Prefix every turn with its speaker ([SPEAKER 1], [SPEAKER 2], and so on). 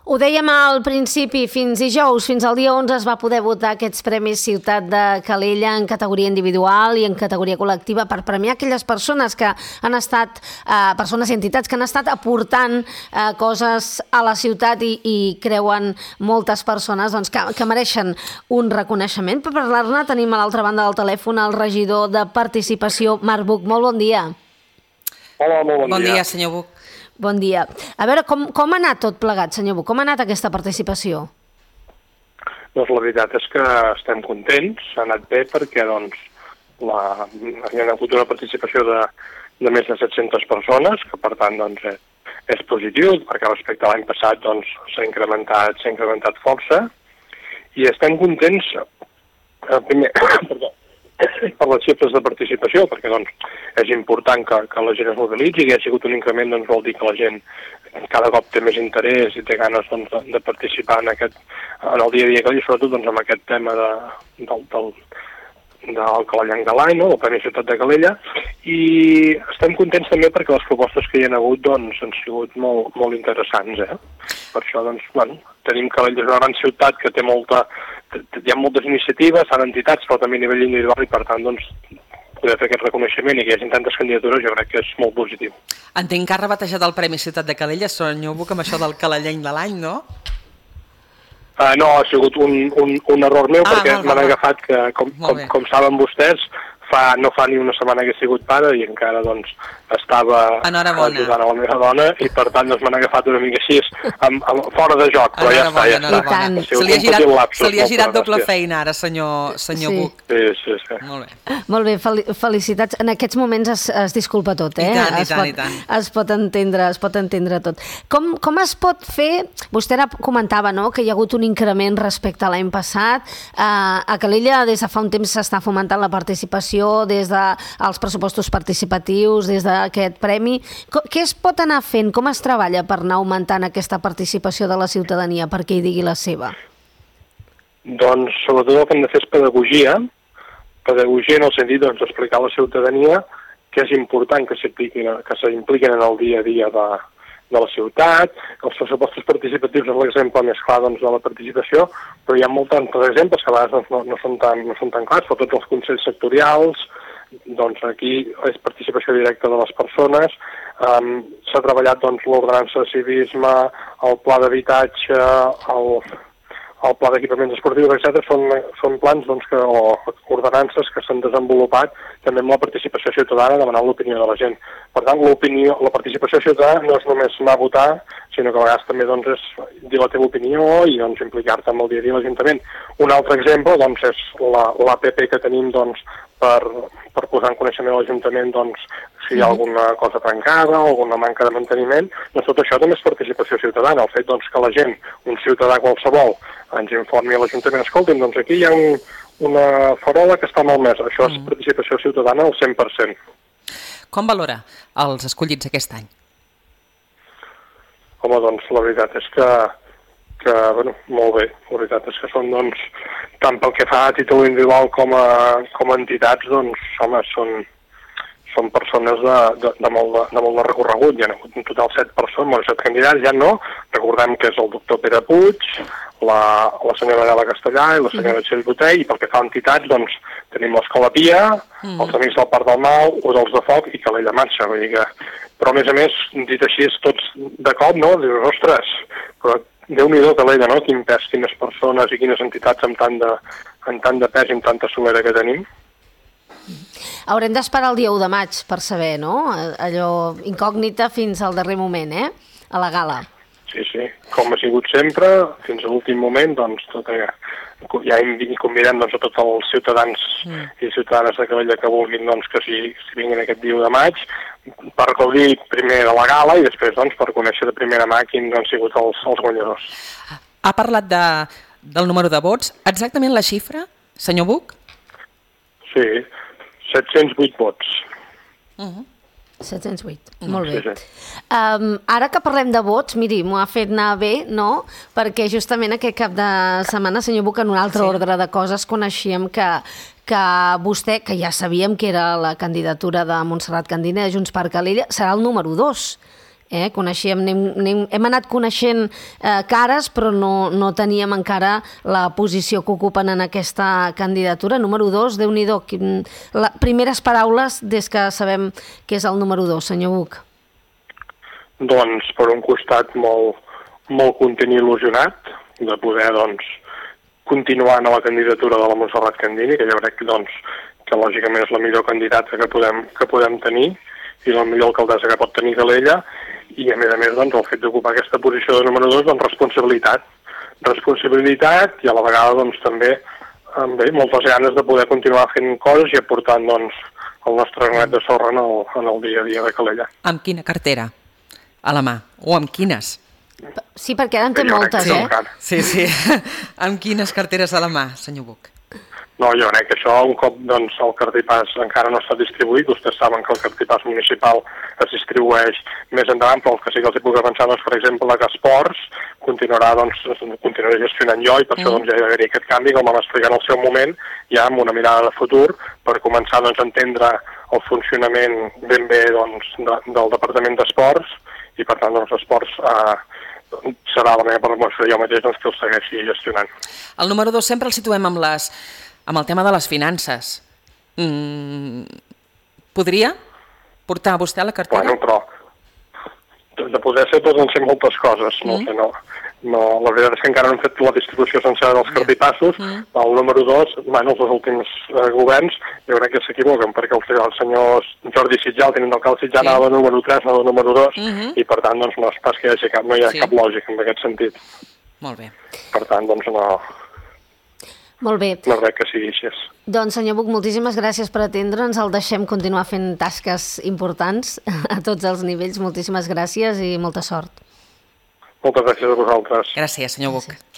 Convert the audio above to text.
[SPEAKER 1] Ho dèiem al principi, fins dijous, fins al dia 11 es va poder votar aquests Premis Ciutat de Calella en categoria individual i en categoria col·lectiva per premiar aquelles persones que han estat, persones i entitats que han estat aportant coses a la ciutat i creuen moltes persones doncs, que mereixen un reconeixement. Per parlar-ne tenim a l'altra banda del telèfon el regidor de Participació, Marc Buch. Molt bon dia.
[SPEAKER 2] Hola, molt bon dia.
[SPEAKER 3] Bon dia, senyor Buch.
[SPEAKER 1] Bon dia. A veure, com ha anat tot plegat, senyor Buch? Com ha anat aquesta participació?
[SPEAKER 2] Doncs la veritat és que estem contents, ha anat bé perquè doncs, hi ha hagut una participació de més de 700 persones, que per tant doncs, és positiu, perquè respecte a l'any passat doncs, s'ha incrementat força, i estem contents primer, per les xifres de participació, perquè doncs, és important que la gent es mobilitzi, que hi ha sigut un increment doncs, vol dir que la gent cada cop té més interès i té ganes doncs, de participar en el dia a dia i sobretot doncs, amb aquest tema del Calellenc de l'any, no? Del Premi Ciutat de Calella, i estem contents també perquè les propostes que hi ha hagut doncs, han sigut molt interessants. Per això doncs, tenim Calella és una gran ciutat que té hi ha moltes iniciatives, hi ha entitats, però també a nivell individual, i per tant doncs, poder fer aquest reconeixement i que hi hagi tantes candidatures jo crec que és molt positiu.
[SPEAKER 3] Entenc que ha rebatejat el Premi Ciutat de Calella, senyor Buch, amb això del Calellenc de l'any, no?
[SPEAKER 2] No, ha sigut un error meu perquè m'han agafat que, com saben vostès, no fa ni una setmana que he sigut pare i encara doncs, estava ajudant a la meva dona i per tant doncs, m'han agafat una mica així fora de joc, però ja està.
[SPEAKER 3] Se li ha girat doble feina ara, senyor Buch.
[SPEAKER 2] Sí.
[SPEAKER 1] Molt bé, felicitats. En aquests moments es disculpa tot,
[SPEAKER 3] I tant.
[SPEAKER 1] Es pot entendre tot. Com es pot fer? Vostè ara comentava, no?, que hi ha hagut un increment respecte a l'any passat. A Calella des de fa un temps s'està fomentant la participació des dels pressupostos participatius, des d'aquest premi. Què es pot anar fent? Com es treballa per anar augmentant aquesta participació de la ciutadania perquè hi digui la seva?
[SPEAKER 2] Doncs sobretot el que hem de fer és pedagogia en el sentit d'explicar a la ciutadania que és important que s'impliquin en el dia a dia de la ciutat. Els pressupostos participatius és l'exemple més clar de la participació, però hi ha molts exemples que a vegades no són tan clars, però tots els consells sectorials, doncs aquí és participació directa de les persones, s'ha treballat l'ordenança de civisme, el pla d'habitatge, el pla d'equipaments esportius, etc. Són plans o ordenances que s'han desenvolupat també amb la participació ciutadana demanant l'opinió de la gent. Per tant, la participació ciutadana no és només anar a votar, sinó que a vegades també és dir la teva opinió i implicar-te amb el dia a dia de l'Ajuntament. Un altre exemple és l'APP que tenim per posar en coneixement a l'Ajuntament si hi ha alguna cosa trencada o alguna manca de manteniment. Doncs tot això també és participació ciutadana. El fet que la gent, un ciutadà qualsevol, ens informi a l'Ajuntament, escolti'm, aquí hi ha una farola que està malmesa. Això és participació ciutadana al 100%.
[SPEAKER 3] Com valora els escollits aquest any?
[SPEAKER 2] Home, la veritat és que molt bé. La veritat és que són, tant pel que fa a títol individual com a entitats, són persones de molt de recorregut. Hi ha hagut en total 7 persones, 7 candidats, ja no. Recordem que és el doctor Pere Puig, la senyora Adela Castellà i la senyora Txell Botell, i pel que fa a entitats, tenim l'Escola Pia, els Amics del Parc del Mau, Udals de Foc i Calella Marxa. Però, a més, dit així, tots de cop, no? Dius, ostres, però Déu-n'hi-do Calella, no? Quin pes, quines persones i quines entitats amb tant de pes i amb tanta solera que tenim.
[SPEAKER 1] Haurem d'esperar el dia 1 de maig per saber, no? Allò incògnita fins al darrer moment, a la gala.
[SPEAKER 2] Sí, com ha sigut sempre, fins a l'últim moment, ja convidem a tots els ciutadans i ciutadanes de Calella que vulguin que si vinguin aquest dia 1 de maig per gaudir primer de la gala i després per conèixer de primera mà quins han sigut els guanyadors.
[SPEAKER 3] Ha parlat del número de vots. Exactament la xifra, senyor Buch?
[SPEAKER 2] Sí, 708 vots.
[SPEAKER 1] 708, molt bé. Ara que parlem de vots, miri, m'ho ha fet anar bé, no? Perquè justament aquest cap de setmana, senyor Buch, en un altre ordre de coses, coneixíem que vostè, que ja sabíem que era la candidatura de Montserrat Candina de Junts per Calella, serà el número 2. Coneixíem, hem anat coneixent cares, però no teníem encara la posició que ocupen en aquesta candidatura. Número 2, Déu-n'hi-do, primeres paraules des que sabem que és el número 2, senyor Buch.
[SPEAKER 2] Doncs, per un costat, molt content i il·lusionat de poder, doncs, continuar en la candidatura de la Montserrat Candini, que jo crec que lògicament és la millor candidata que podem tenir i la millor alcaldessa que pot tenir Calella, i a més, doncs, el fet d'ocupar aquesta posició de número 2, doncs, responsabilitat i a la vegada, doncs, també moltes ganes de poder continuar fent coses i aportant, doncs, el nostre granet de sorra en el dia a dia de Calella.
[SPEAKER 3] Amb quina cartera a la mà? O amb quines?
[SPEAKER 1] Sí, perquè ara en té moltes,
[SPEAKER 3] Sí. Amb quines carteres a la mà, senyor Buch?
[SPEAKER 2] No, jo crec que això, un cop doncs, el cartipàs encara no està distribuït, vostès saben que el cartipàs municipal es distribueix més endavant, però el que sí que els puc avançar, doncs, per exemple, que Esports continuaré gestionant jo, i per això doncs, ja hi hauria aquest canvi, com vam explicar en el seu moment, ja amb una mirada de futur, per començar doncs, a entendre el funcionament ben bé doncs, del Departament d'Esports, i per tant, doncs, Esports serà la meva promoció jo mateix doncs, que el segueixi gestionant.
[SPEAKER 3] El número 2 sempre el situem amb el tema de les finances. Podria portar vostè a la cartera?
[SPEAKER 2] Bueno, però de poder ser poden ser moltes coses. La veritat és que encara no hem fet la distribució sencera dels cartipassos. El número 2, els últims governs, jo crec que s'equivoquen, perquè el senyor Jordi Sitjà, el tinent d'alcalde Sitjà, anava de número 3, no de número 2, i per tant doncs, no és pas que no hi ha cap lògica en aquest sentit.
[SPEAKER 3] Molt bé.
[SPEAKER 2] Per tant, doncs no...
[SPEAKER 1] Molt bé.
[SPEAKER 2] No crec que sigui així.
[SPEAKER 1] Doncs, senyor Buch, moltíssimes gràcies per atendre'ns. El deixem continuar fent tasques importants a tots els nivells. Moltíssimes gràcies i molta sort.
[SPEAKER 2] Moltes gràcies a vosaltres.
[SPEAKER 3] Gràcies, senyor Buch.